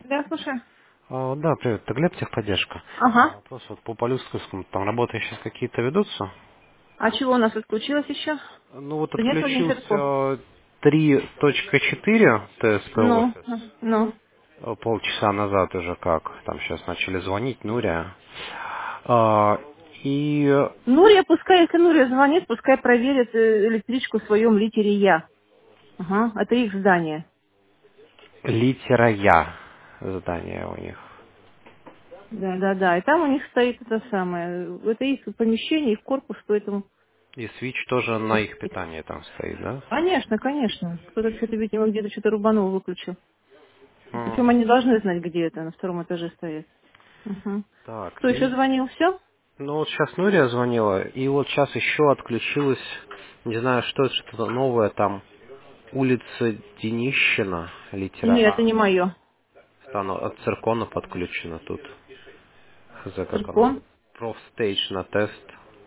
Да, слушай. Да, привет, это Глеб, техподдержка. Ага. Вопрос вот по Полюстковскому, там работы сейчас какие-то ведутся? А чего у нас тут случилось еще? Ну вот Да нет вроде ничего. отключился 3.4 TSP Ну, офис. ну. Полчаса назад уже как, там сейчас начали звонить, Нуря. А, и Нурия, пускай, если Нурия звонит, пускай проверит электричку в своем литере Я. Ага, это их здание. литера Я задание у них. Да, да, да. И там у них стоит это самое. Это их помещение, их корпус, поэтому... И свич тоже на их питание там стоит, да? Конечно, конечно. Кто-то что-то, видимо, где-то что-то рубанул, выключил. Причем М, они должны знать, где это, на втором этаже стоит. Угу. Так, Кто еще звонил? Все? ну вот сейчас Нурия звонила, и вот сейчас еще отключилась, не знаю, что это, что-то новое там, улица Денищина, литера Нет, это А. не мое. Стану от циркона подключено тут. Хз, как оно? Циркон. Профстейдж на тест.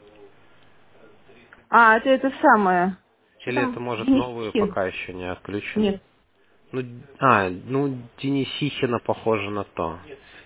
А, это самое. Что Или это там? может новые Денисихин? пока еще не отключен? Нет. Ну Денисихина похоже на то.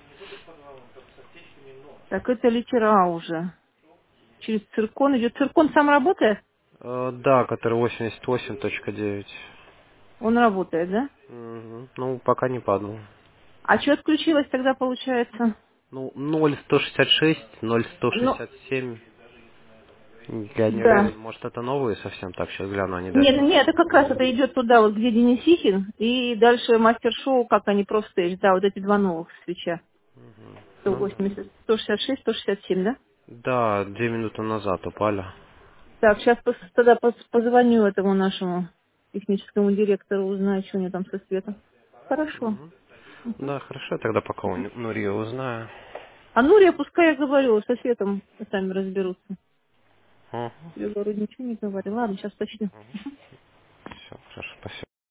Так это литера А уже. Через циркон идет. Циркон сам работает? Да, который 88.9. Он работает, да? Мгм. Ну, пока не падал. А что отключилось тогда получается? Ну, 0.166, Ну, 0.167. Я не да. уверен, может это новые совсем, так сейчас гляну, они до Нет, этого. нет, это как раз это идет туда, вот где Денисихин, и дальше мастер-шоу, как они просто, да, вот эти два новых свеча. Ну, 180, 166, 167, да? да, 2 минуты назад упали. Так, сейчас тогда позвоню этому нашему техническому директору, узнаю, что у него там со светом. Хорошо. Мгм. Мгм. Да, хорошо, тогда пока у Нурия узнаю. А Нурия, пускай я говорю, со светом сами разберутся. Все, Я говорю, ничего не говори. Ладно, сейчас точно. хорошо, спасибо.